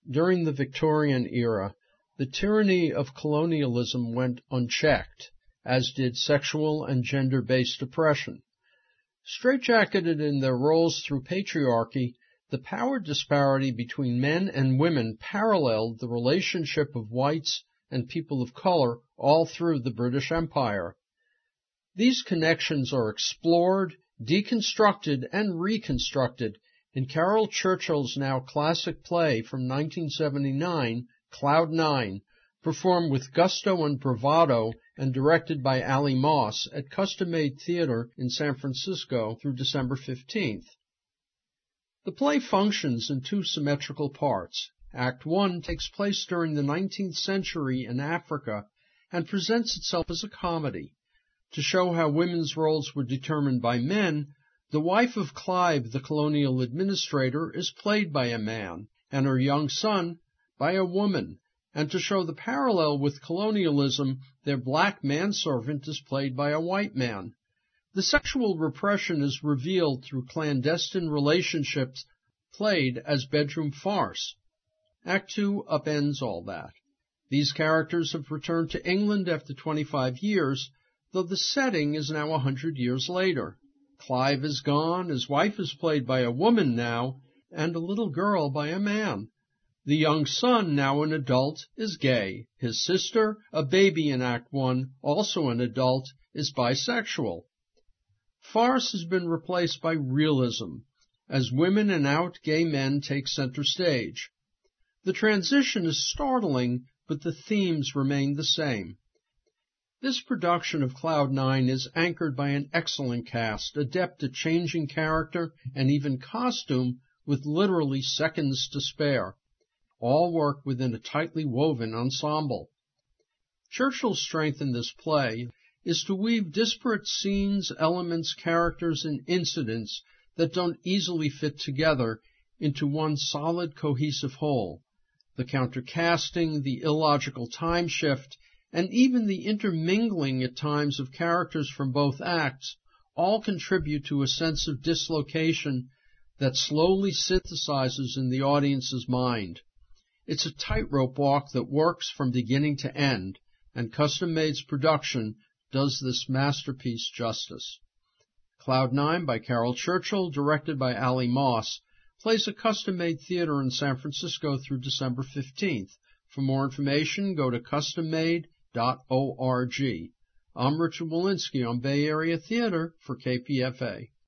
During the Victorian era, the tyranny of colonialism went unchecked, as did sexual and gender-based oppression. Straitjacketed in their roles through patriarchy, the power disparity between men and women paralleled the relationship of whites and people of color all through the British Empire. These connections are explored, deconstructed, and reconstructed in Caryl Churchill's now classic play from 1979, Cloud Nine, performed with gusto and bravado and directed by Ali Moss at Custom Made Theater in San Francisco through December 15th. The play functions in two symmetrical parts. Act 1 takes place during the 19th century in Africa and presents itself as a comedy. To show how women's roles were determined by men, the wife of Clive, the colonial administrator, is played by a man, and her young son by a woman. And to show the parallel with colonialism, their black manservant is played by a white man. The sexual repression is revealed through clandestine relationships played as bedroom farce. Act 2 upends all that. These characters have returned to England after 25 years, though the setting is now 100 years later. Clive is gone, his wife is played by a woman now, and a little girl by a man. The young son, now an adult, is gay. His sister, a baby in Act 1, also an adult, is bisexual. Farce has been replaced by realism, as women and out gay men take center stage. The transition is startling, but the themes remain the same. This production of Cloud Nine is anchored by an excellent cast, adept at changing character and even costume with literally seconds to spare. All work within a tightly woven ensemble. Churchill's strength in this play is to weave disparate scenes, elements, characters, and incidents that don't easily fit together into one solid, cohesive whole. The countercasting, the illogical time shift, and even the intermingling at times of characters from both acts all contribute to a sense of dislocation that slowly synthesizes in the audience's mind. It's a tightrope walk that works from beginning to end, and Custom Made's production does this masterpiece justice. Cloud Nine by Caryl Churchill, directed by Ali Moss, plays at Custom Made Theater in San Francisco through December 15th. For more information, go to custommade.org. I'm Richard Walensky on Bay Area Theater for KPFA.